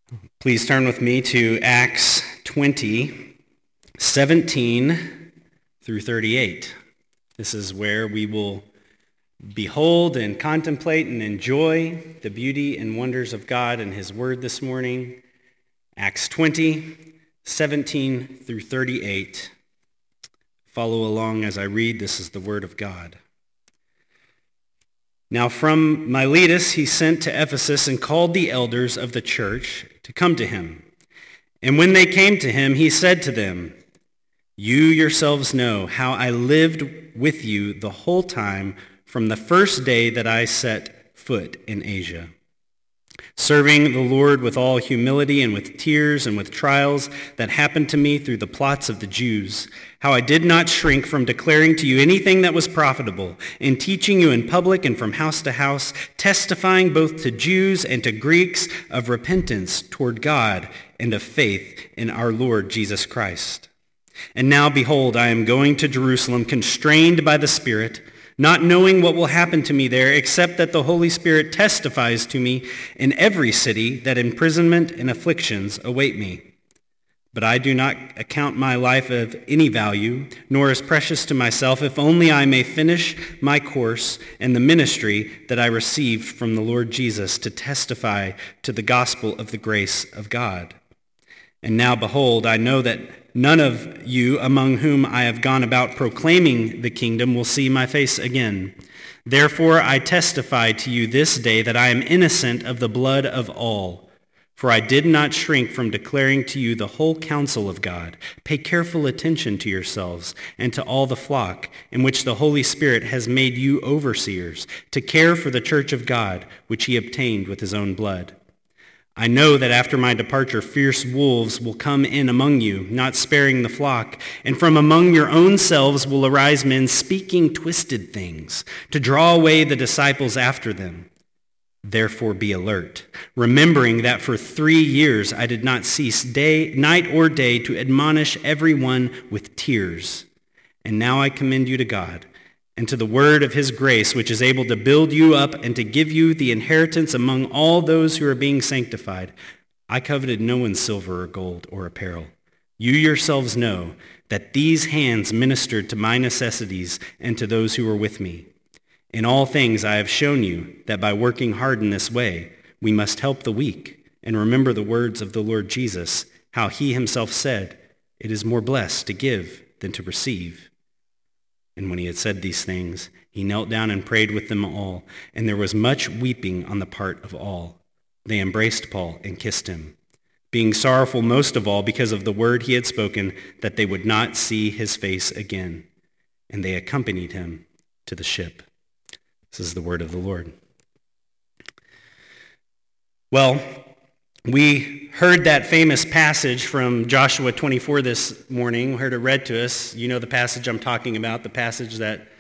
Please turn with me to Acts 20, 17 through 38. This is where we will behold and contemplate and enjoy the beauty and wonders of God and his word this morning. Acts 20, 17 through 38. Follow along as I read. This is the word of God. Now from Miletus he sent to Ephesus and called the elders of the church to come to him. And when they came to him, he said to them, "You yourselves know how I lived with you the whole time from the first day that I set foot in Asia, serving the Lord with all humility and with tears and with trials that happened to me through the plots of the Jews, how I did not shrink from declaring to you anything that was profitable, and teaching you in public and from house to house, testifying both to Jews and to Greeks of repentance toward God and of faith in our Lord Jesus Christ. And now, behold, I am going to Jerusalem, constrained by the Spirit, not knowing what will happen to me there, except that the Holy Spirit testifies to me in every city that imprisonment and afflictions await me. But I do not account my life of any value, nor as precious to myself, if only I may finish my course and the ministry that I received from the Lord Jesus to testify to the gospel of the grace of God. And now, behold, I know that none of you among whom I have gone about proclaiming the kingdom will see my face again. Therefore I testify to you this day that I am innocent of the blood of all. For I did not shrink from declaring to you the whole counsel of God. Pay careful attention to yourselves and to all the flock in which the Holy Spirit has made you overseers, to care for the church of God, which he obtained with his own blood. I know that after my departure, fierce wolves will come in among you, not sparing the flock, and from among your own selves will arise men speaking twisted things, to draw away the disciples after them. Therefore be alert, remembering that for 3 years I did not cease night or day to admonish everyone with tears. And now I commend you to God, and to the word of his grace, which is able to build you up and to give you the inheritance among all those who are being sanctified. I coveted no one's silver or gold or apparel. You yourselves know that these hands ministered to my necessities and to those who were with me. In all things I have shown you that by working hard in this way, we must help the weak and remember the words of the Lord Jesus, how he himself said, "It is more blessed to give than to receive." And when he had said these things, he knelt down and prayed with them all, and there was much weeping on the part of all. They embraced Paul and kissed him, being sorrowful most of all because of the word he had spoken, that they would not see his face again. And they accompanied him to the ship. This is the word of the Lord. Well, we heard that famous passage from Joshua 24 this morning. We heard it read to us. You know the passage I'm talking about, the passage that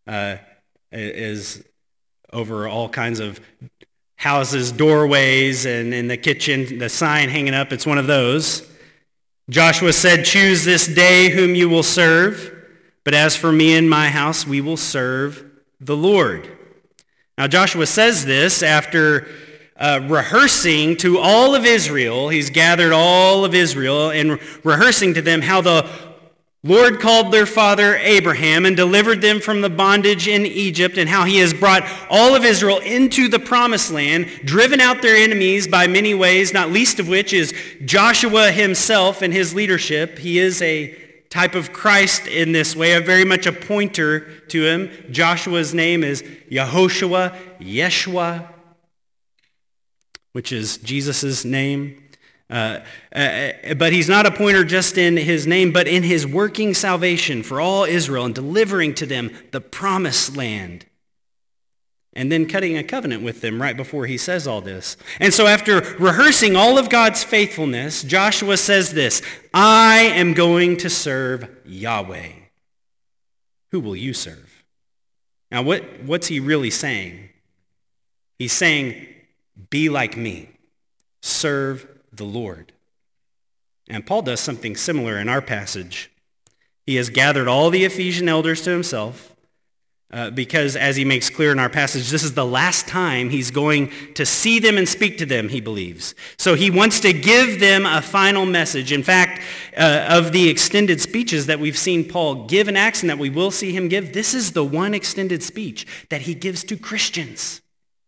is over all kinds of houses, doorways, and in the kitchen, the sign hanging up. It's one of those. Joshua said, "Choose this day whom you will serve, but as for me and my house, we will serve the Lord." Now Joshua says this after rehearsing to all of Israel. He's gathered all of Israel and rehearsing to them how the Lord called their father Abraham and delivered them from the bondage in Egypt, and how he has brought all of Israel into the promised land, driven out their enemies by many ways, not least of which is Joshua himself and his leadership. He is a type of Christ in this way, very much a pointer to him. Joshua's name is Yehoshua, Yeshua, which is Jesus' name. But he's not a pointer just in his name, but in his working salvation for all Israel and delivering to them the promised land. And then cutting a covenant with them right before he says all this. And so after rehearsing all of God's faithfulness, Joshua says this, "I am going to serve Yahweh." Who will you serve? Now what's he really saying? He's saying, be like me. Serve the Lord. And Paul does something similar in our passage. He has gathered all the Ephesian elders to himself, because as he makes clear in our passage, this is the last time he's going to see them and speak to them, he believes. So he wants to give them a final message. In fact, of the extended speeches that we've seen Paul give in Acts and that we will see him give, this is the one extended speech that he gives to Christians.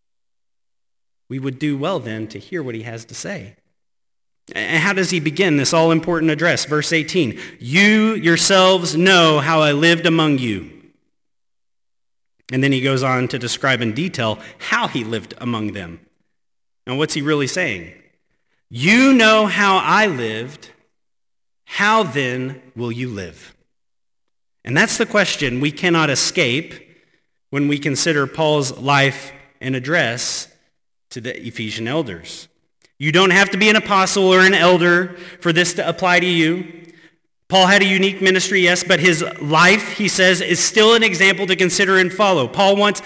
We would do well then to hear what he has to say. And how does he begin this all-important address? Verse 18, you yourselves know how I lived among you. And then he goes on to describe in detail how he lived among them. Now, what's he really saying? You know how I lived. How then will you live? And that's the question we cannot escape when we consider Paul's life and address to the Ephesian elders. You don't have to be an apostle or an elder for this to apply to you. Paul had a unique ministry, yes, but his life, he says, is still an example to consider and follow. Paul wants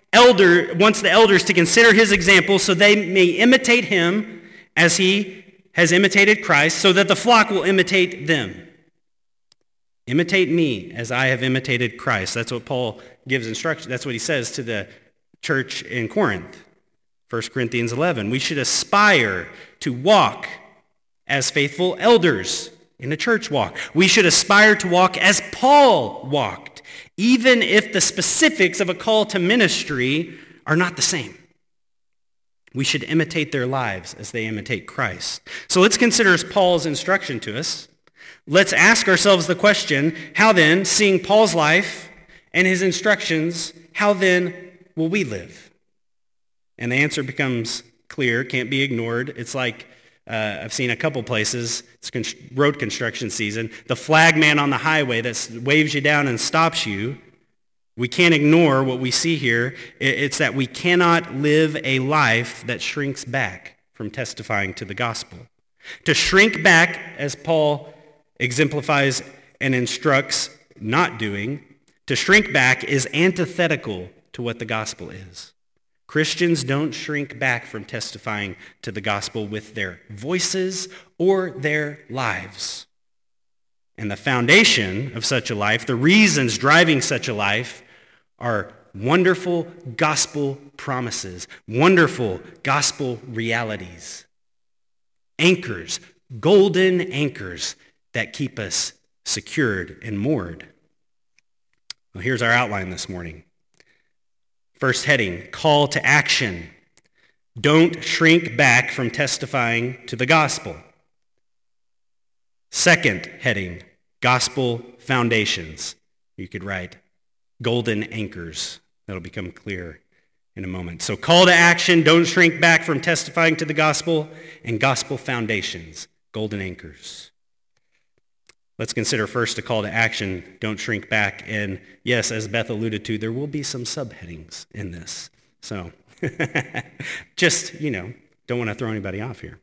the elders to consider his example so they may imitate him as he has imitated Christ, so that the flock will imitate them. Imitate me as I have imitated Christ. That's what Paul gives instruction. That's what he says to the church in Corinth. 1 Corinthians 11. We should aspire to walk as faithful elders in a church walk. We should aspire to walk as Paul walked, even if the specifics of a call to ministry are not the same. We should imitate their lives as they imitate Christ. So let's consider Paul's instruction to us. Let's ask ourselves the question, how then, seeing Paul's life and his instructions, how then will we live? And the answer becomes clear, can't be ignored. It's like I've seen a couple places, it's road construction season, the flag man on the highway that waves you down and stops you. We can't ignore what we see here. It's that we cannot live a life that shrinks back from testifying to the gospel. To shrink back, as Paul exemplifies and instructs not doing, to shrink back is antithetical to what the gospel is. Christians don't shrink back from testifying to the gospel with their voices or their lives. And the foundation of such a life, the reasons driving such a life, are wonderful gospel promises, wonderful gospel realities. Anchors, golden anchors that keep us secured and moored. Well, here's our outline this morning. First heading, call to action. Don't shrink back from testifying to the gospel. Second heading, gospel foundations. You could write golden anchors. That'll become clear in a moment. So call to action, don't shrink back from testifying to the gospel, and gospel foundations, golden anchors. Let's consider first a call to action, don't shrink back. And yes, as Beth alluded to, there will be some subheadings in this. So just, don't want to throw anybody off here.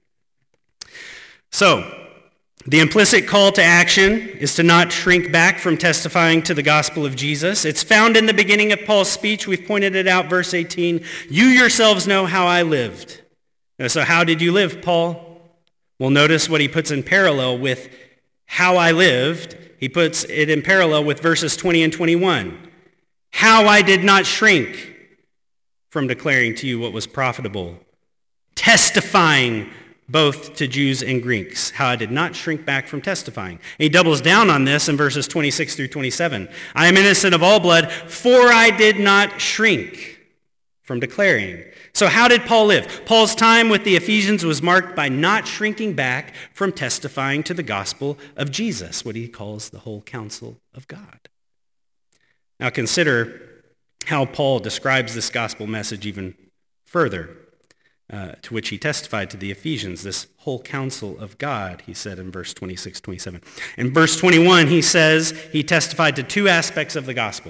So the implicit call to action is to not shrink back from testifying to the gospel of Jesus. It's found in the beginning of Paul's speech. We've pointed it out, verse 18. You yourselves know how I lived. So how did you live, Paul? Well, notice what he puts in parallel with how I lived. He puts it in parallel with verses 20 and 21. How I did not shrink from declaring to you what was profitable, testifying both to Jews and Greeks. How I did not shrink back from testifying. And he doubles down on this in verses 26 through 27. I am innocent of all blood, for I did not shrink from declaring. So how did Paul live? Paul's time with the Ephesians was marked by not shrinking back from testifying to the gospel of Jesus, what he calls the whole counsel of God. Now consider how Paul describes this gospel message even further, to which he testified to the Ephesians, this whole counsel of God, he said in verse 26, 27. In verse 21, he says he testified to two aspects of the gospel.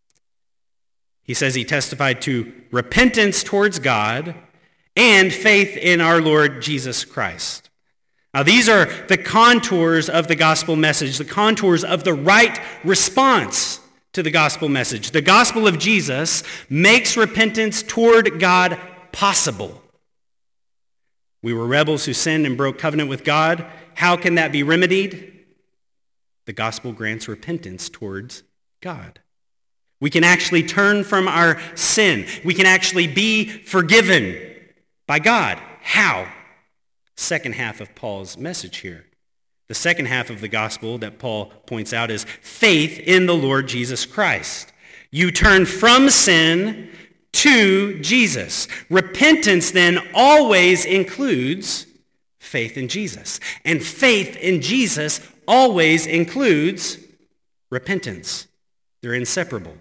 He says he testified to repentance towards God and faith in our Lord Jesus Christ. Now these are the contours of the gospel message, the contours of the right response to the gospel message. The gospel of Jesus makes repentance toward God possible. We were rebels who sinned and broke covenant with God. How can that be remedied? The gospel grants repentance towards God. We can actually turn from our sin. We can actually be forgiven by God. How? Second half of Paul's message here. The second half of the gospel that Paul points out is faith in the Lord Jesus Christ. You turn from sin to Jesus. Repentance then always includes faith in Jesus. And faith in Jesus always includes repentance. They're inseparable.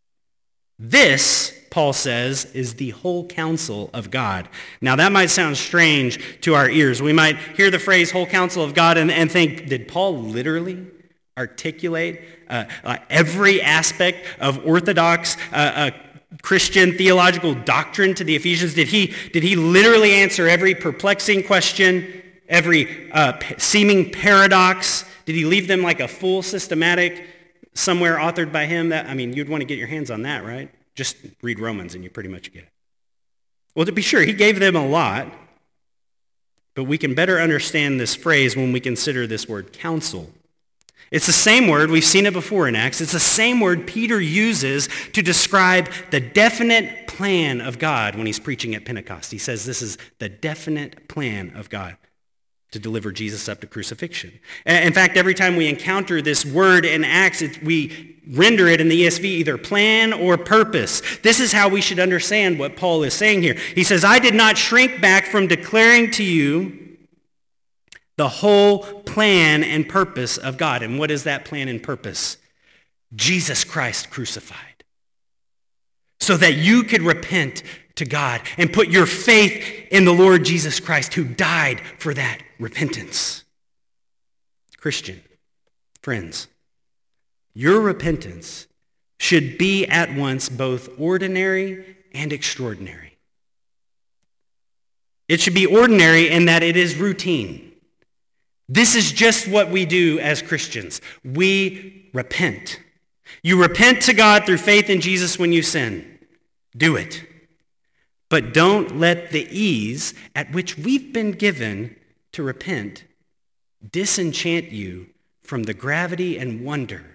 This, Paul says, is the whole counsel of God. Now that might sound strange to our ears. We might hear the phrase whole counsel of God and think, did Paul literally articulate every aspect of Orthodox Christian theological doctrine to the Ephesians? Did he literally answer every perplexing question, every seeming paradox? Did he leave them like a full systematic somewhere authored by him? You'd want to get your hands on that, right? Just read Romans and you pretty much get it. Well, to be sure, he gave them a lot, but we can better understand this phrase when we consider this word counsel. It's the same word, we've seen it before in Acts, it's the same word Peter uses to describe the definite plan of God when he's preaching at Pentecost. He says this is the definite plan of God to deliver Jesus up to crucifixion. In fact, every time we encounter this word in Acts, we render it in the ESV either plan or purpose. This is how we should understand what Paul is saying here. He says, I did not shrink back from declaring to you the whole plan and purpose of God. And what is that plan and purpose? Jesus Christ crucified. So that you could repent to God and put your faith in the Lord Jesus Christ who died for that repentance. Christian, friends, your repentance should be at once both ordinary and extraordinary. It should be ordinary in that it is routine. This is just what we do as Christians. We repent. You repent to God through faith in Jesus when you sin. Do it. But don't let the ease at which we've been given to repent disenchant you from the gravity and wonder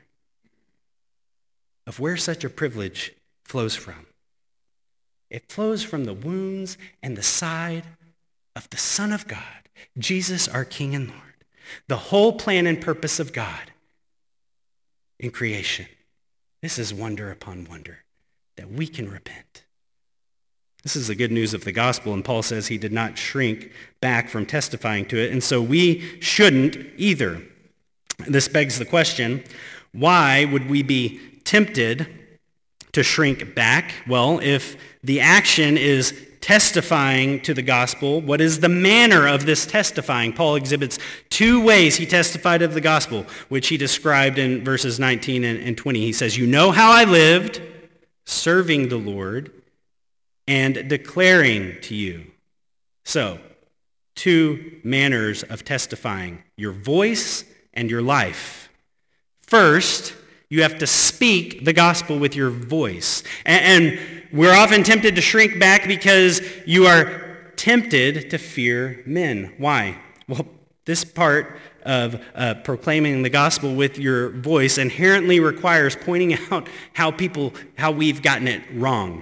of where such a privilege flows from. It flows from the wounds and the side of the Son of God, Jesus our King and Lord. The whole plan and purpose of God in creation. This is wonder upon wonder, that we can repent. This is the good news of the gospel, and Paul says he did not shrink back from testifying to it, and so we shouldn't either. This begs the question, why would we be tempted to shrink back? Well, if the action is testifying to the gospel, what is the manner of this testifying? Paul exhibits two ways he testified of the gospel, which he described in verses 19 and 20. He says, you know how I lived, serving the Lord, and declaring to you. So, two manners of testifying, your voice and your life. First, you have to speak the gospel with your voice. And we're often tempted to shrink back because you are tempted to fear men. Why? Well, this part of proclaiming the gospel with your voice inherently requires pointing out how we've gotten it wrong.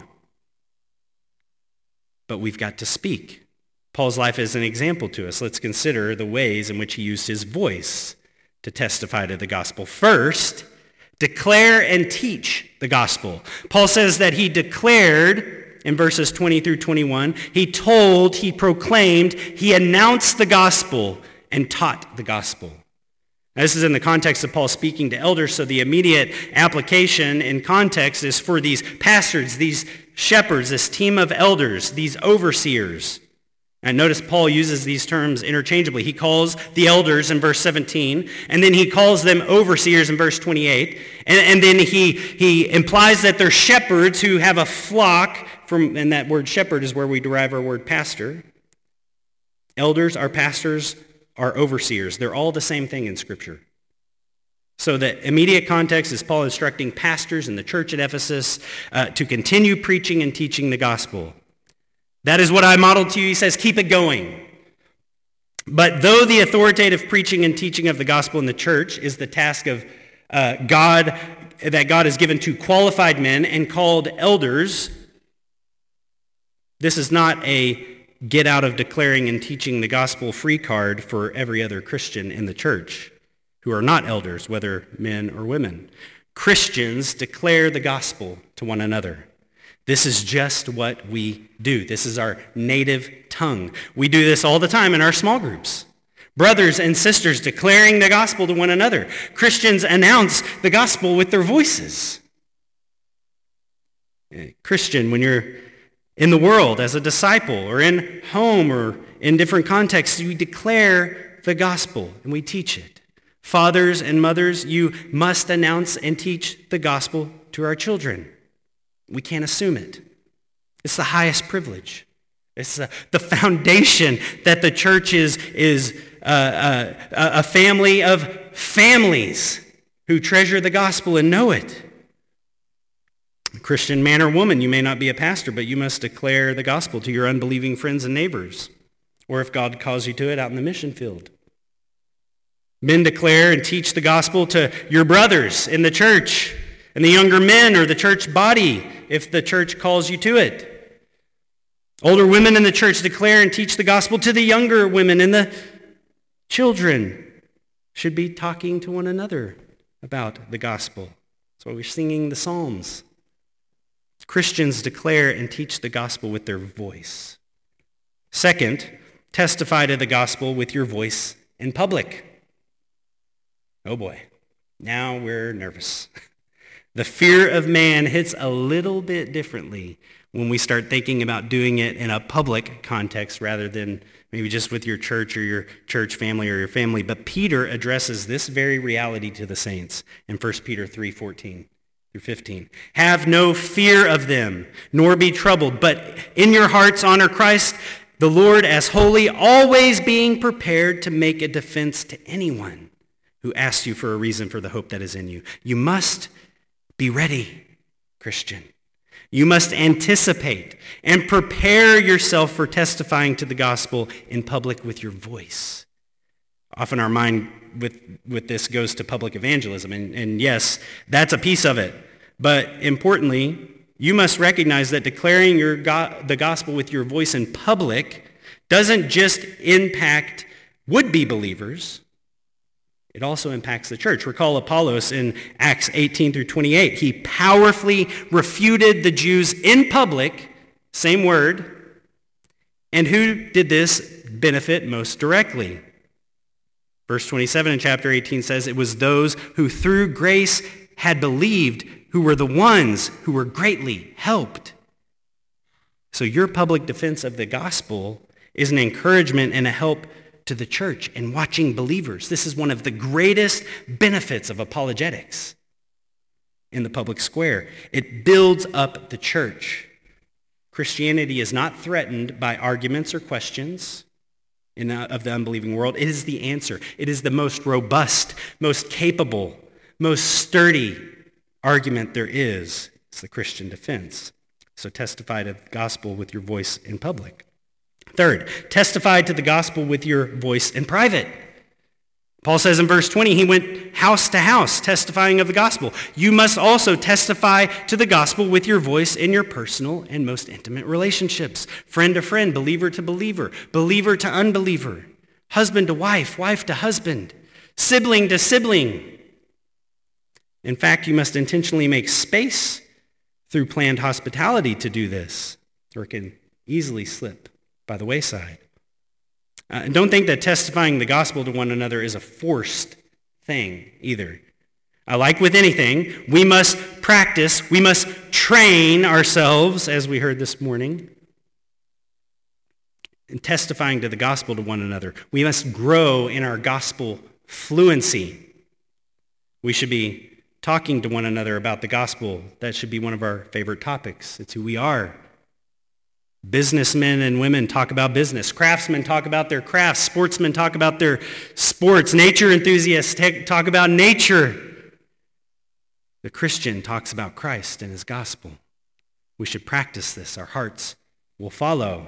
But we've got to speak. Paul's life is an example to us. Let's consider the ways in which he used his voice to testify to the gospel. First, declare and teach the gospel. Paul says that he declared in verses 20 through 21, he told, he proclaimed, he announced the gospel and taught the gospel. Now, this is in the context of Paul speaking to elders, so the immediate application in context is for these pastors, these shepherds, this team of elders, these overseers. And notice Paul uses these terms interchangeably. He calls the elders in verse 17, and then he calls them overseers in verse 28, and then he implies that they're shepherds who have a flock, and that word shepherd is where we derive our word pastor. Elders are pastors, are overseers. They're all the same thing in Scripture. So the immediate context is Paul instructing pastors in the church at Ephesus to continue preaching and teaching the gospel. That is what I modeled to you. He says, keep it going. But though the authoritative preaching and teaching of the gospel in the church is the task of God God has given to qualified men and called elders. This is not a get out of declaring and teaching the gospel free card for every other Christian in the church who are not elders, whether men or women. Christians declare the gospel to one another. This is just what we do. This is our native tongue. We do this all the time in our small groups. Brothers and sisters declaring the gospel to one another. Christians announce the gospel with their voices. Christian, when you're in the world as a disciple or in home or in different contexts, we declare the gospel and we teach it. Fathers and mothers, you must announce and teach the gospel to our children. We can't assume it. It's the highest privilege. It's the foundation that the church is a family of families who treasure the gospel and know it. Christian man or woman, you may not be a pastor, but you must declare the gospel to your unbelieving friends and neighbors, or if God calls you to it, out in the mission field. Men declare and teach the gospel to your brothers in the church, and the younger men or the church body, if the church calls you to it. Older women in the church declare and teach the gospel to the younger women, and the children should be talking to one another about the gospel. That's why we're singing the Psalms. Christians declare and teach the gospel with their voice. Second, testify to the gospel with your voice in public. Oh boy, now we're nervous. The fear of man hits a little bit differently when we start thinking about doing it in a public context rather than maybe just with your church or your church family or your family. But Peter addresses this very reality to the saints in 1 Peter 3:14 through 15. Have no fear of them, nor be troubled, but in your hearts honor Christ the Lord as holy, always being prepared to make a defense to anyone who asks you for a reason for the hope that is in you. You must be ready, Christian. You must anticipate and prepare yourself for testifying to the gospel in public with your voice. Often our mind with this goes to public evangelism, and yes, that's a piece of it. But importantly, you must recognize that declaring the gospel with your voice in public doesn't just impact would-be believers. It also impacts the church. Recall Apollos in Acts 18 through 28. He powerfully refuted the Jews in public, same word. And who did this benefit most directly? Verse 27 in chapter 18 says, it was those who through grace had believed who were the ones who were greatly helped. So your public defense of the gospel is an encouragement and a help to the church and watching believers. This is one of the greatest benefits of apologetics in the public square. It builds up the church. Christianity is not threatened by arguments or questions of the unbelieving world. It is the answer. It is the most robust, most capable, most sturdy argument there is. It's the Christian defense. So testify to the gospel with your voice in public. Third, testify to the gospel with your voice in private. Paul says in verse 20, he went house to house testifying of the gospel. You must also testify to the gospel with your voice in your personal and most intimate relationships. Friend to friend, believer to believer, believer to unbeliever, husband to wife, wife to husband, sibling to sibling. In fact, you must intentionally make space through planned hospitality to do this, or it can easily slip by the wayside. And don't think that testifying the gospel to one another is a forced thing either. Like with anything, we must practice, we must train ourselves, as we heard this morning, in testifying to the gospel to one another. We must grow in our gospel fluency. We should be talking to one another about the gospel. That should be one of our favorite topics. It's who we are. Businessmen and women talk about business. Craftsmen talk about their crafts. Sportsmen talk about their sports. Nature enthusiasts talk about nature. The Christian talks about Christ and his gospel. We should practice this. Our hearts will follow.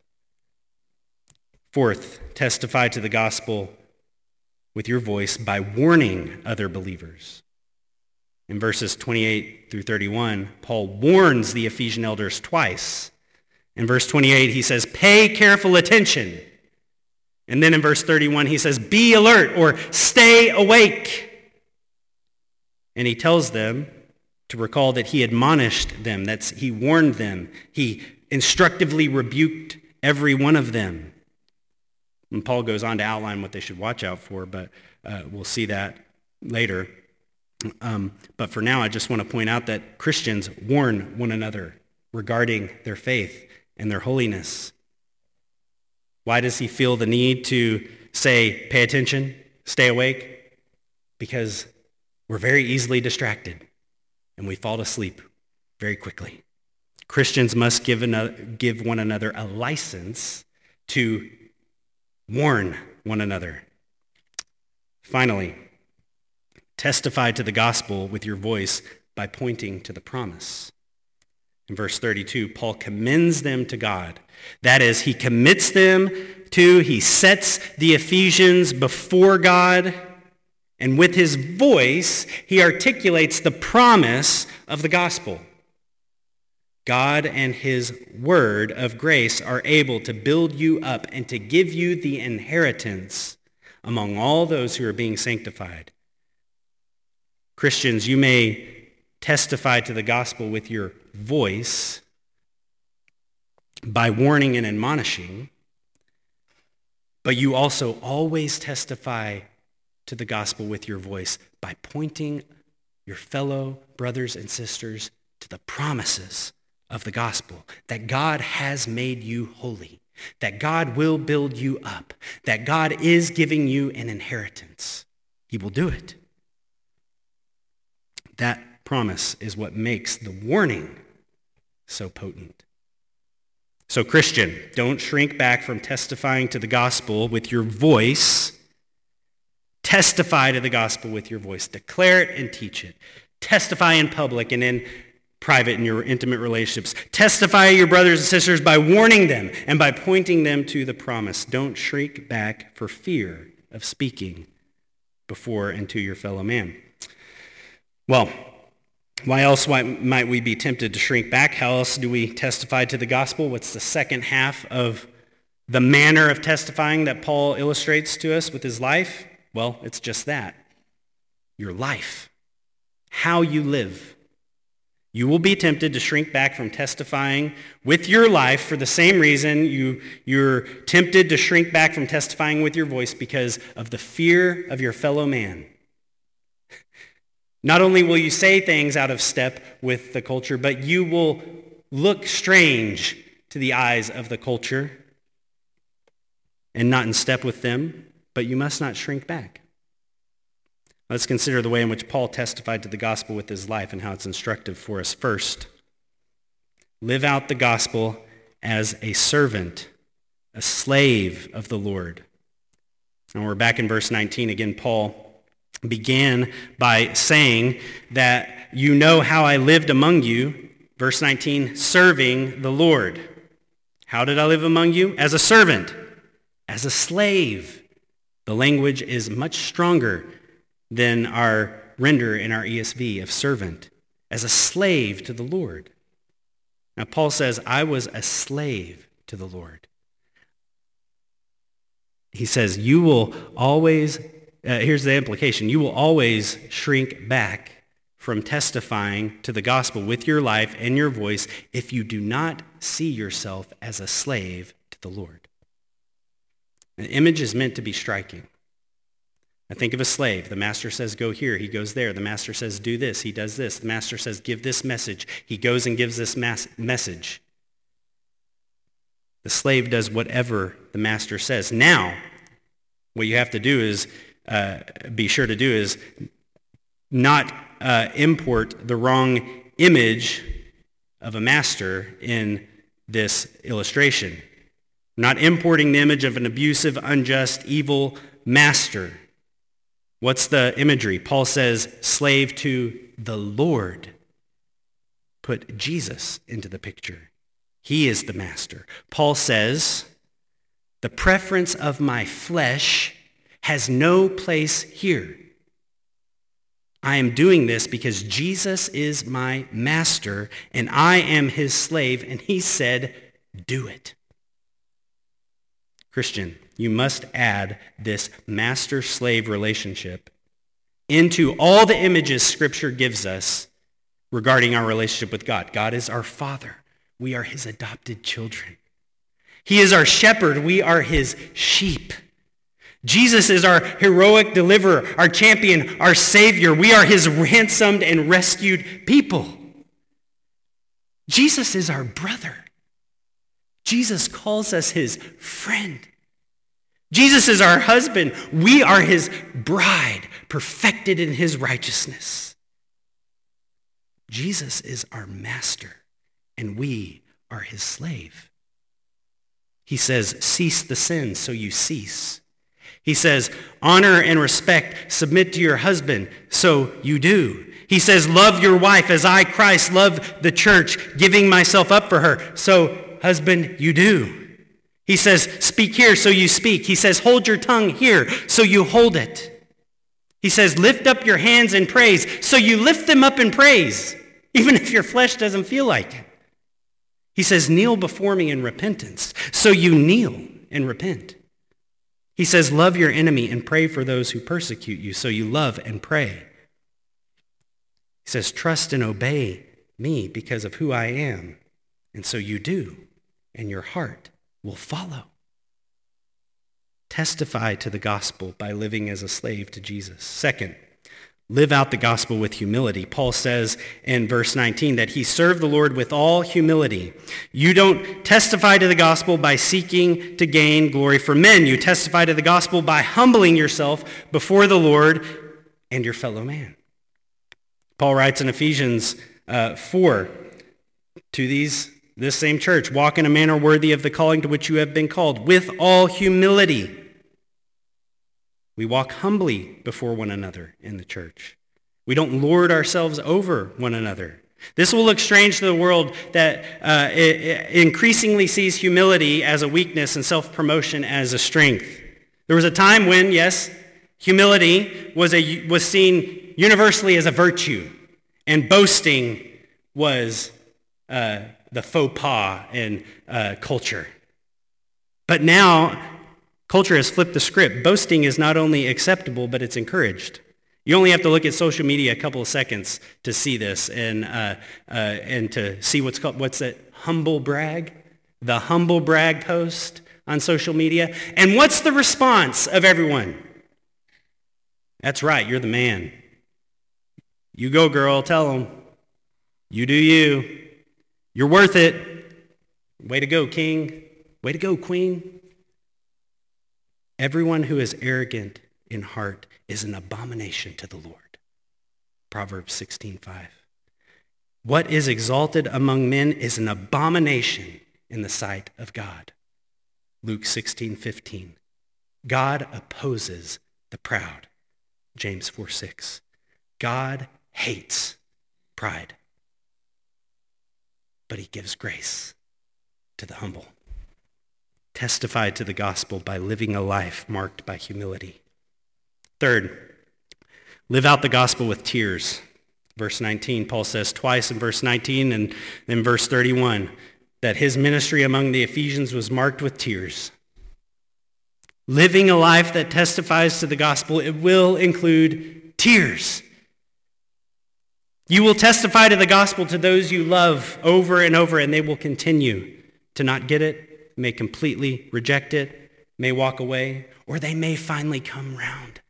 Fourth, testify to the gospel with your voice by warning other believers. In verses 28 through 31, Paul warns the Ephesian elders twice. In verse 28, he says, pay careful attention. And then in verse 31, he says, be alert or stay awake. And he tells them to recall that he admonished them, he warned them. He instructively rebuked every one of them. And Paul goes on to outline what they should watch out for, but we'll see that later. But for now, I just want to point out that Christians warn one another regarding their faith and their holiness. Why does he feel the need to say, pay attention, stay awake? Because we're very easily distracted and we fall asleep very quickly. Christians must give one another a license to warn one another. Finally, testify to the gospel with your voice by pointing to the promise. In verse 32, Paul commends them to God. That is, he commits them he sets the Ephesians before God, and with his voice, he articulates the promise of the gospel. God and his word of grace are able to build you up and to give you the inheritance among all those who are being sanctified. Christians, you may testify to the gospel with your voice by warning and admonishing, but you also always testify to the gospel with your voice by pointing your fellow brothers and sisters to the promises of the gospel, that God has made you holy, that God will build you up, that God is giving you an inheritance. He will do it. That promise is what makes the warning so potent. So Christian, don't shrink back from testifying to the gospel with your voice. Testify to the gospel with your voice. Declare it and teach it. Testify in public and in private in your intimate relationships. Testify to your brothers and sisters by warning them and by pointing them to the promise. Don't shrink back for fear of speaking before and to your fellow man. Well, why else might we be tempted to shrink back? How else do we testify to the gospel? What's the second half of the manner of testifying that Paul illustrates to us with his life? Well, it's just that. Your life. How you live. You will be tempted to shrink back from testifying with your life for the same reason you're tempted to shrink back from testifying with your voice, because of the fear of your fellow man. Not only will you say things out of step with the culture, but you will look strange to the eyes of the culture and not in step with them, but you must not shrink back. Let's consider the way in which Paul testified to the gospel with his life and how it's instructive for us. First, live out the gospel as a servant, a slave of the Lord. And we're back in verse 19 again. Paul began by saying that you know how I lived among you, verse 19, serving the Lord. How did I live among you? As a servant, as a slave. The language is much stronger than our render in our ESV of servant, as a slave to the Lord. Now Paul says, I was a slave to the Lord. He says, you will always, here's the implication, you will always shrink back from testifying to the gospel with your life and your voice if you do not see yourself as a slave to the Lord. An image is meant to be striking. Now think of a slave. The master says, go here. He goes there. The master says, do this. He does this. The master says, give this message. He goes and gives this message. The slave does whatever the master says. Now, what you have to do is, be sure to do is not import the wrong image of a master in this illustration. Not importing the image of an abusive, unjust, evil master. What's the imagery? Paul says, slave to the Lord. Put Jesus into the picture. He is the master. Paul says, the preference of my flesh has no place here. I am doing this because Jesus is my master and I am his slave. And he said, do it. Christian, you must add this master-slave relationship into all the images Scripture gives us regarding our relationship with God. God is our Father. We are his adopted children. He is our shepherd. We are his sheep. Jesus is our heroic deliverer, our champion, our Savior. We are his ransomed and rescued people. Jesus is our brother. Jesus calls us his friend. Jesus is our husband. We are his bride, perfected in his righteousness. Jesus is our master, and we are his slave. He says, cease the sin, so you cease. He says, honor and respect, submit to your husband, so you do. He says, love your wife as I, Christ, love the church, giving myself up for her, so husband, you do. He says, speak here, so you speak. He says, hold your tongue here, so you hold it. He says, lift up your hands in praise, so you lift them up in praise, even if your flesh doesn't feel like it. He says, kneel before me in repentance, so you kneel and repent. He says, love your enemy and pray for those who persecute you, so you love and pray. He says, trust and obey me because of who I am, and so you do, and your heart will follow. Testify to the gospel by living as a slave to Jesus. Second, live out the gospel with humility. Paul says in verse 19 that he served the Lord with all humility. You don't testify to the gospel by seeking to gain glory from men. You testify to the gospel by humbling yourself before the Lord and your fellow man. Paul writes in Ephesians 4 to this same church, walk in a manner worthy of the calling to which you have been called, with all humility. We walk humbly before one another in the church. We don't lord ourselves over one another. This will look strange to the world that it increasingly sees humility as a weakness and self-promotion as a strength. There was a time when, yes, humility was seen universally as a virtue, and boasting was the faux pas in culture. But now, culture has flipped the script. Boasting is not only acceptable, but it's encouraged. You only have to look at social media a couple of seconds to see this and to see what's that humble brag? The humble brag post on social media. And what's the response of everyone? That's right, you're the man. You go, girl, tell them. You do you. You're worth it. Way to go, king. Way to go, queen. Everyone who is arrogant in heart is an abomination to the Lord. Proverbs 16:5. What is exalted among men is an abomination in the sight of God. Luke 16:15. God opposes the proud. James 4:6. God hates pride, but he gives grace to the humble. Testify to the gospel by living a life marked by humility. Third, live out the gospel with tears. Verse 19, Paul says twice in verse 19 and then verse 31 that his ministry among the Ephesians was marked with tears. Living a life that testifies to the gospel, it will include tears. You will testify to the gospel to those you love over and over, and they will continue to not get it, may completely reject it, may walk away, or they may finally come round.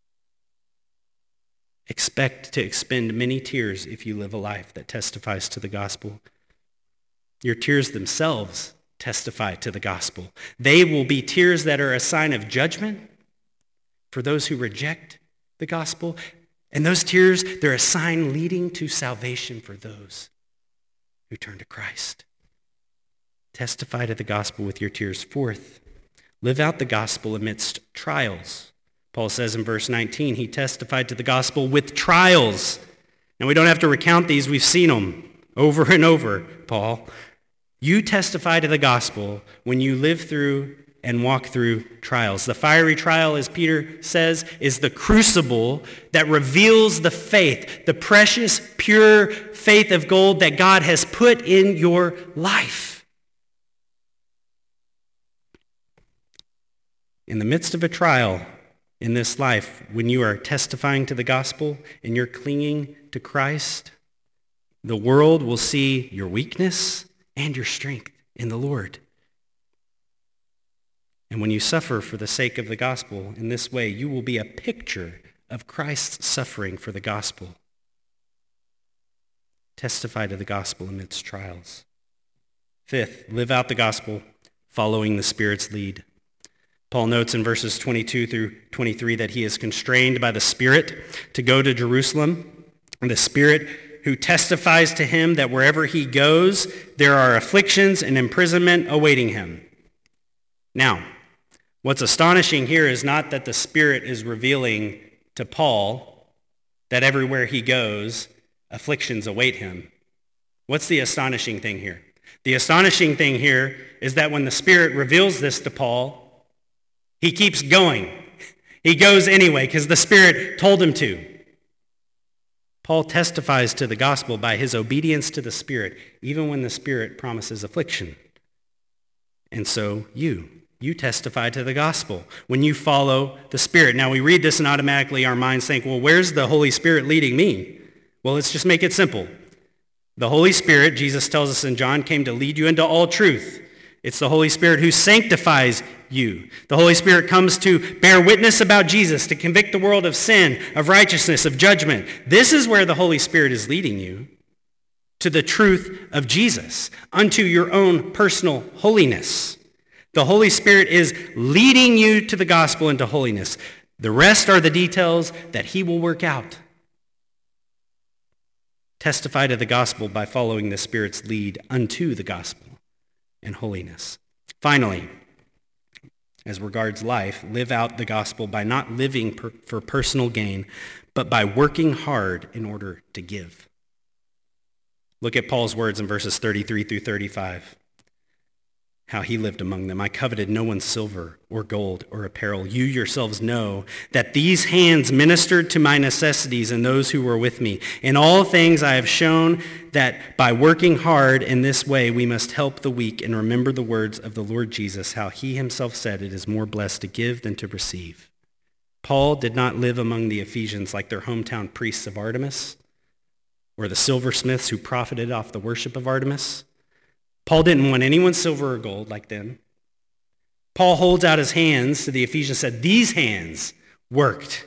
Expect to expend many tears if you live a life that testifies to the gospel. Your tears themselves testify to the gospel. They will be tears that are a sign of judgment for those who reject the gospel. And those tears, they're a sign leading to salvation for those who turn to Christ. Testify to the gospel with your tears. Fourth, live out the gospel amidst trials. Paul says in verse 19, he testified to the gospel with trials. And we don't have to recount these. We've seen them over and over, Paul. You testify to the gospel when you live through and walk through trials. The fiery trial, as Peter says, is the crucible that reveals the faith, the precious, pure faith of gold that God has put in your life. In the midst of a trial in this life, when you are testifying to the gospel and you're clinging to Christ, the world will see your weakness and your strength in the Lord. And when you suffer for the sake of the gospel in this way, you will be a picture of Christ's suffering for the gospel. Testify to the gospel amidst trials. Fifth, live out the gospel following the Spirit's lead. Paul notes in verses 22 through 23 that he is constrained by the Spirit to go to Jerusalem. And the Spirit who testifies to him that wherever he goes, there are afflictions and imprisonment awaiting him. Now, what's astonishing here is not that the Spirit is revealing to Paul that everywhere he goes, afflictions await him. What's the astonishing thing here? The astonishing thing here is that when the Spirit reveals this to Paul, he keeps going. He goes anyway because the Spirit told him to. Paul testifies to the gospel by his obedience to the Spirit, even when the Spirit promises affliction. And so you testify to the gospel when you follow the Spirit. Now we read this and automatically our minds think, well, where's the Holy Spirit leading me? Well, let's just make it simple. The Holy Spirit, Jesus tells us in John, came to lead you into all truth. It's the Holy Spirit who sanctifies you. The Holy Spirit comes to bear witness about Jesus, to convict the world of sin, of righteousness, of judgment. This is where the Holy Spirit is leading you, to the truth of Jesus, unto your own personal holiness. The Holy Spirit is leading you to the gospel and to holiness. The rest are the details that he will work out. Testify to the gospel by following the Spirit's lead unto the gospel and holiness. Finally, as regards life, live out the gospel by not living for personal gain, but by working hard in order to give. Look at Paul's words in verses 33 through 35. How he lived among them. I coveted no one's silver or gold or apparel. You yourselves know that these hands ministered to my necessities and those who were with me. In all things I have shown that by working hard in this way we must help the weak and remember the words of the Lord Jesus, how he himself said it is more blessed to give than to receive. Paul did not live among the Ephesians like their hometown priests of Artemis or the silversmiths who profited off the worship of Artemis. Paul didn't want anyone's silver or gold like them. Paul holds out his hands to the Ephesians and said, these hands worked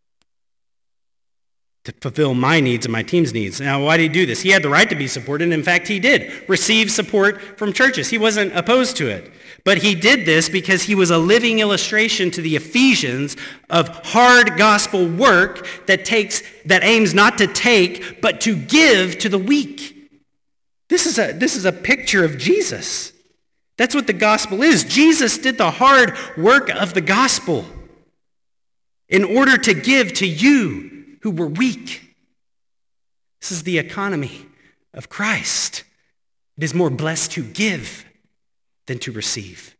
to fulfill my needs and my team's needs. Now, why did he do this? He had the right to be supported. And in fact, he did receive support from churches. He wasn't opposed to it. But he did this because he was a living illustration to the Ephesians of hard gospel work that aims not to take, but to give to the weak. This is a picture of Jesus. That's what the gospel is. Jesus did the hard work of the gospel in order to give to you who were weak. This is the economy of Christ. It is more blessed to give than to receive.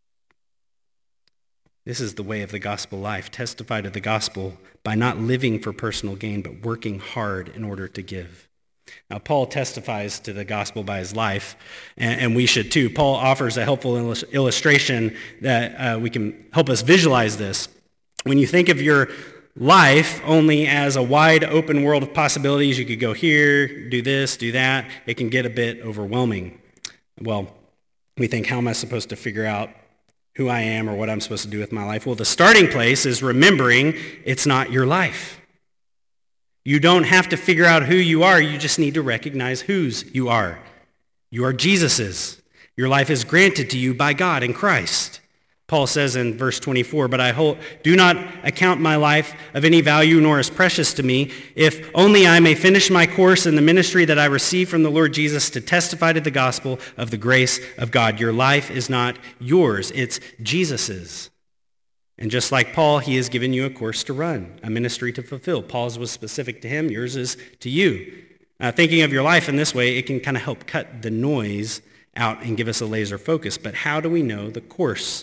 This is the way of the gospel life. Testify to the gospel by not living for personal gain, but working hard in order to give. Now, Paul testifies to the gospel by his life, and we should too. Paul offers a helpful illustration that we can help us visualize this. When you think of your life only as a wide open world of possibilities, you could go here, do this, do that, it can get a bit overwhelming. Well, we think, how am I supposed to figure out who I am or what I'm supposed to do with my life? Well, the starting place is remembering it's not your life. You don't have to figure out who you are. You just need to recognize whose you are. You are Jesus's. Your life is granted to you by God in Christ. Paul says in verse 24, but I do not account my life of any value nor as precious to me, if only I may finish my course in the ministry that I received from the Lord Jesus to testify to the gospel of the grace of God. Your life is not yours. It's Jesus's. And just like Paul, he has given you a course to run, a ministry to fulfill. Paul's was specific to him. Yours is to you. Thinking of your life in this way, it can kind of help cut the noise out and give us a laser focus. But how do we know the course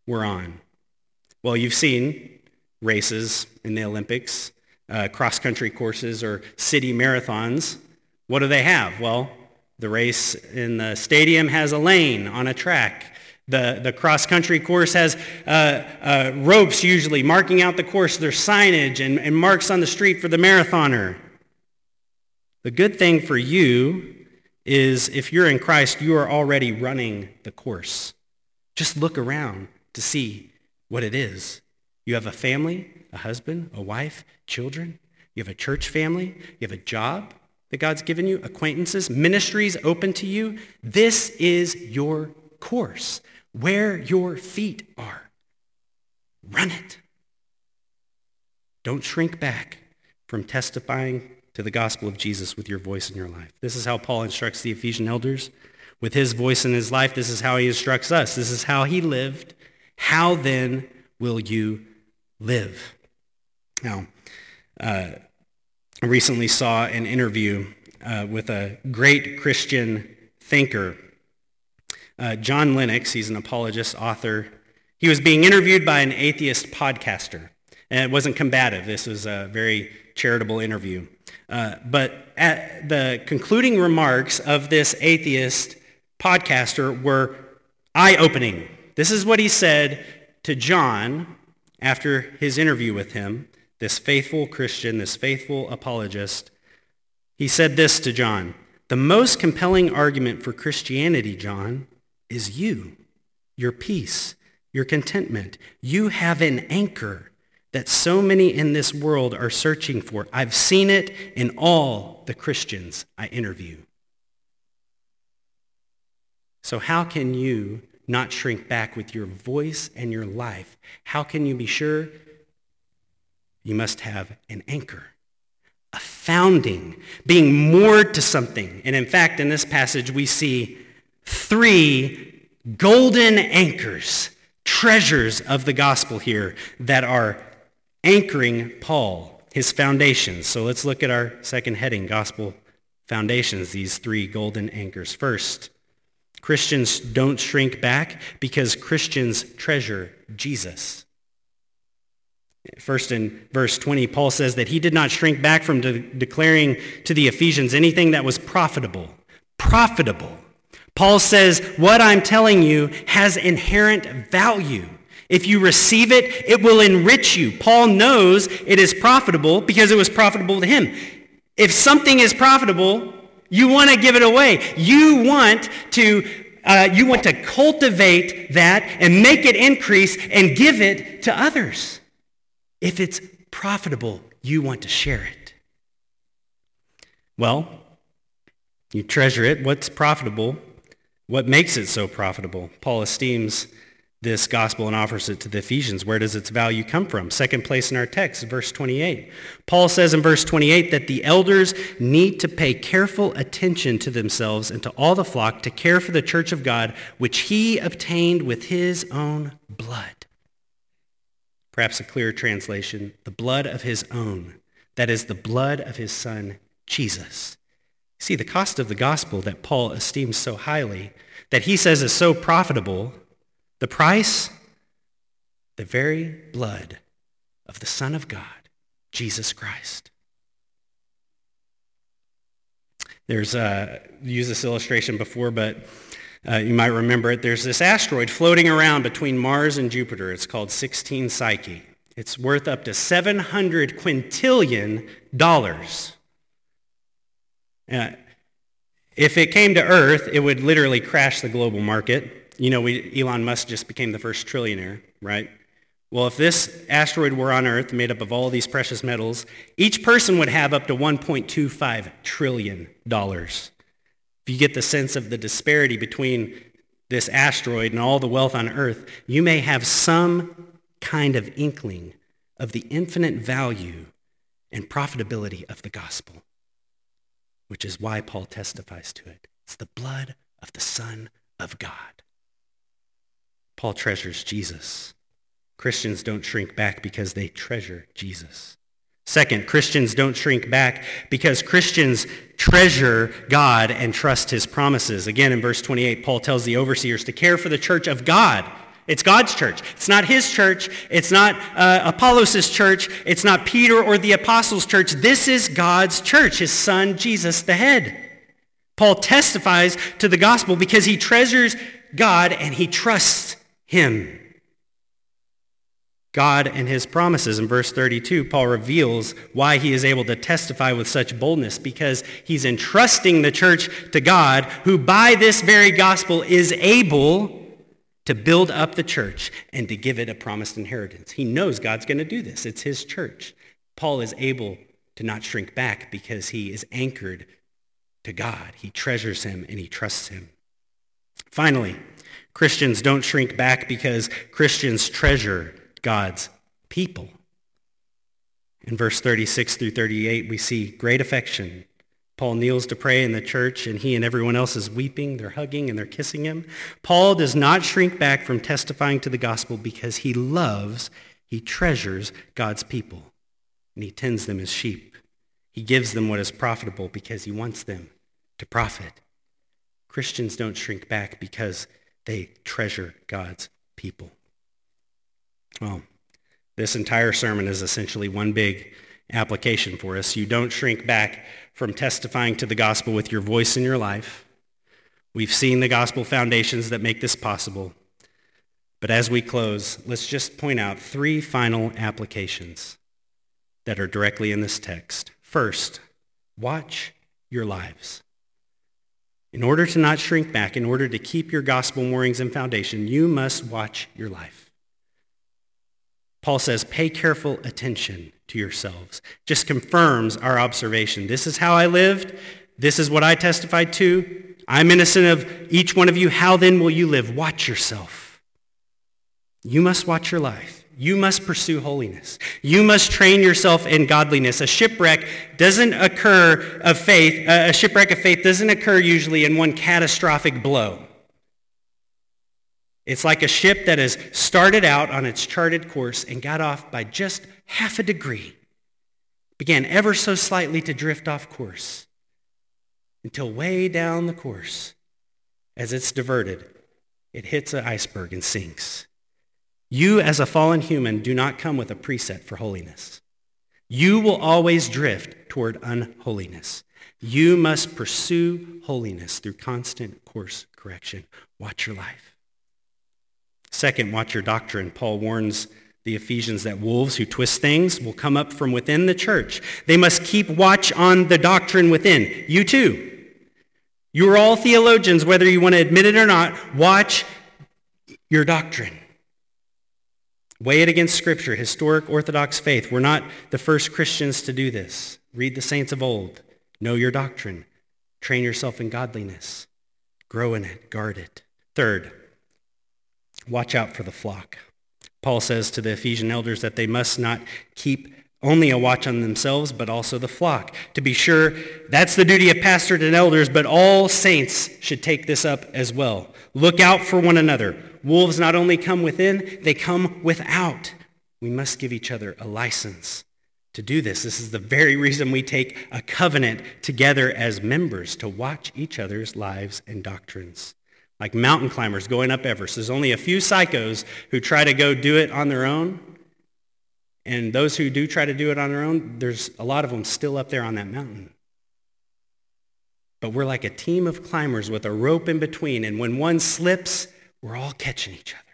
we're on? Well, you've seen races in the Olympics, cross-country courses or city marathons. What do they have? Well, the race in the stadium has a lane on a track. The cross-country course has ropes usually marking out the course. There's signage and marks on the street for the marathoner. The good thing for you is if you're in Christ, you are already running the course. Just look around to see what it is. You have a family, a husband, a wife, children. You have a church family. You have a job that God's given you, acquaintances, ministries open to you. This is your course, where your feet are. Run it. Don't shrink back from testifying to the gospel of Jesus with your voice in your life. This is how Paul instructs the Ephesian elders. With his voice in his life, this is how he instructs us. This is how he lived. How then will you live? Now, I recently saw an interview with a great Christian thinker, John Lennox. He's an apologist, author. He was being interviewed by an atheist podcaster. And it wasn't combative. This was a very charitable interview. But at the concluding remarks of this atheist podcaster were eye-opening. This is what he said to John after his interview with him, this faithful Christian, this faithful apologist. He said this to John: "The most compelling argument for Christianity, John, is you, your peace, your contentment. You have an anchor that so many in this world are searching for. I've seen it in all the Christians I interview." So how can you not shrink back with your voice and your life? How can you be sure? You must have an anchor, a founding, being moored to something. And in fact, in this passage, we see 3 golden anchors, treasures of the gospel here that are anchoring Paul, his foundations. So let's look at our second heading, gospel foundations, these 3 golden anchors. First, Christians don't shrink back because Christians treasure Jesus. First, in verse 20, Paul says that he did not shrink back from declaring to the Ephesians anything that was profitable. Profitable. Paul says, what I'm telling you has inherent value. If you receive it, it will enrich you. Paul knows it is profitable because it was profitable to him. If something is profitable, you want to give it away. You want to cultivate that and make it increase and give it to others. If it's profitable, you want to share it. Well, you treasure it. What's profitable? What makes it so profitable? Paul esteems this gospel and offers it to the Ephesians. Where does its value come from? Second place in our text, verse 28. Paul says in verse 28 that the elders need to pay careful attention to themselves and to all the flock to care for the church of God, which he obtained with his own blood. Perhaps a clearer translation, the blood of his own. That is the blood of his son, Jesus. See, the cost of the gospel that Paul esteems so highly, that he says is so profitable, the price, the very blood of the Son of God, Jesus Christ. There's, used this illustration before, but you might remember it. There's this asteroid floating around between Mars and Jupiter. It's called 16 Psyche. It's worth up to $700 quintillion. If it came to Earth, it would literally crash the global market. You know, Elon Musk just became the first trillionaire, right? Well, if this asteroid were on Earth, made up of all these precious metals, each person would have up to $1.25 trillion. If you get the sense of the disparity between this asteroid and all the wealth on Earth, you may have some kind of inkling of the infinite value and profitability of the gospel, which is why Paul testifies to it. It's the blood of the Son of God. Paul treasures Jesus. Christians don't shrink back because they treasure Jesus. Second, Christians don't shrink back because Christians treasure God and trust his promises. Again, in verse 28, Paul tells the overseers to care for the church of God. It's God's church. It's not his church. It's not Apollos' church. It's not Peter or the apostles' church. This is God's church, his son, Jesus, the head. Paul testifies to the gospel because he treasures God and he trusts him. God and his promises. In verse 32, Paul reveals why he is able to testify with such boldness, because he's entrusting the church to God, who by this very gospel is able to build up the church and to give it a promised inheritance. He knows God's going to do this. It's his church. Paul is able to not shrink back because he is anchored to God. He treasures him and he trusts him. Finally, Christians don't shrink back because Christians treasure God's people. In verse 36 through 38, we see great affection. Paul kneels to pray in the church, and he and everyone else is weeping. They're hugging and they're kissing him. Paul does not shrink back from testifying to the gospel because he treasures God's people, and he tends them as sheep. He gives them what is profitable because he wants them to profit. Christians don't shrink back because they treasure God's people. Well, this entire sermon is essentially one big application for us. You don't shrink back from testifying to the gospel with your voice in your life. We've seen the gospel foundations that make this possible. But as we close, let's just point out 3 final applications that are directly in this text. First, watch your lives. In order to not shrink back, in order to keep your gospel moorings and foundation, you must watch your life. Paul says, pay careful attention to yourselves. Just confirms our observation. This is how I lived. This is what I testified to. I'm innocent of each one of you. How then will you live? Watch yourself. You must watch your life. You must pursue holiness. You must train yourself in godliness. A shipwreck of faith doesn't occur usually in one catastrophic blow. It's like a ship that has started out on its charted course and got off by just half a degree. Began ever so slightly to drift off course until way down the course, as it's diverted, it hits an iceberg and sinks. You as a fallen human do not come with a preset for holiness. You will always drift toward unholiness. You must pursue holiness through constant course correction. Watch your life. Second, watch your doctrine. Paul warns the Ephesians that wolves who twist things will come up from within the church. They must keep watch on the doctrine within. You too. You are all theologians, whether you want to admit it or not. Watch your doctrine. Weigh it against Scripture, historic Orthodox faith. We're not the first Christians to do this. Read the saints of old. Know your doctrine. Train yourself in godliness. Grow in it. Guard it. Third, watch out for the flock. Paul says to the Ephesian elders that they must not keep only a watch on themselves, but also the flock. To be sure, that's the duty of pastors and elders, but all saints should take this up as well. Look out for one another. Wolves not only come within, they come without. We must give each other a license to do this. This is the very reason we take a covenant together as members, to watch each other's lives and doctrines. Like mountain climbers going up Everest. There's only a few psychos who try to go do it on their own. And those who do try to do it on their own, there's a lot of them still up there on that mountain. But we're like a team of climbers with a rope in between. And when one slips, we're all catching each other.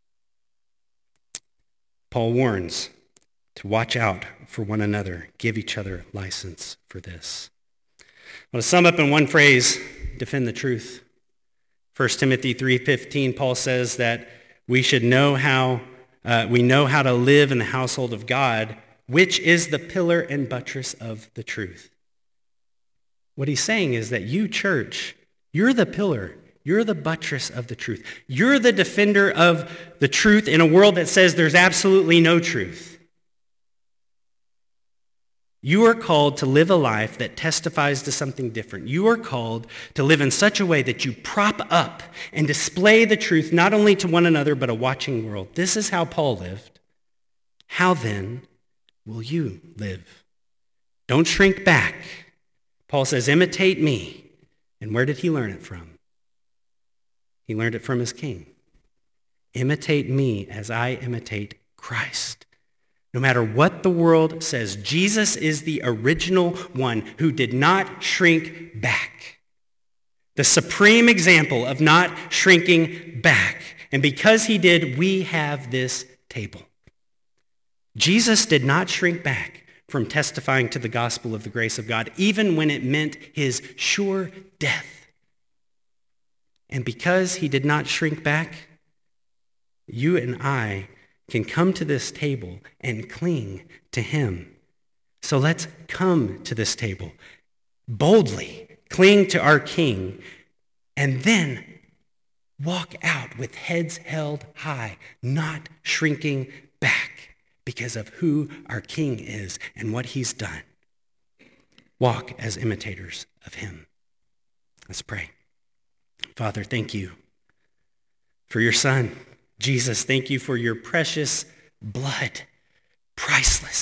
Paul warns to watch out for one another. Give each other license for this. Well, to sum up in one phrase, defend the truth. 1 Timothy 3:15, Paul says that we know how to live in the household of God, which is the pillar and buttress of the truth. What he's saying is that you, church, you're the pillar. You're the buttress of the truth. You're the defender of the truth in a world that says there's absolutely no truth. You are called to live a life that testifies to something different. You are called to live in such a way that you prop up and display the truth not only to one another, but a watching world. This is how Paul lived. How then will you live? Don't shrink back. Paul says, imitate me. And where did he learn it from? He learned it from his king. Imitate me as I imitate Christ. No matter what the world says, Jesus is the original one who did not shrink back. The supreme example of not shrinking back. And because he did, we have this table. Jesus did not shrink back from testifying to the gospel of the grace of God, even when it meant his sure death. And because he did not shrink back, you and I can come to this table and cling to him. So let's come to this table boldly, cling to our King, and then walk out with heads held high, not shrinking back because of who our King is and what he's done. Walk as imitators of him. Let's pray. Father, thank you for your Son. Jesus, thank you for your precious blood, priceless.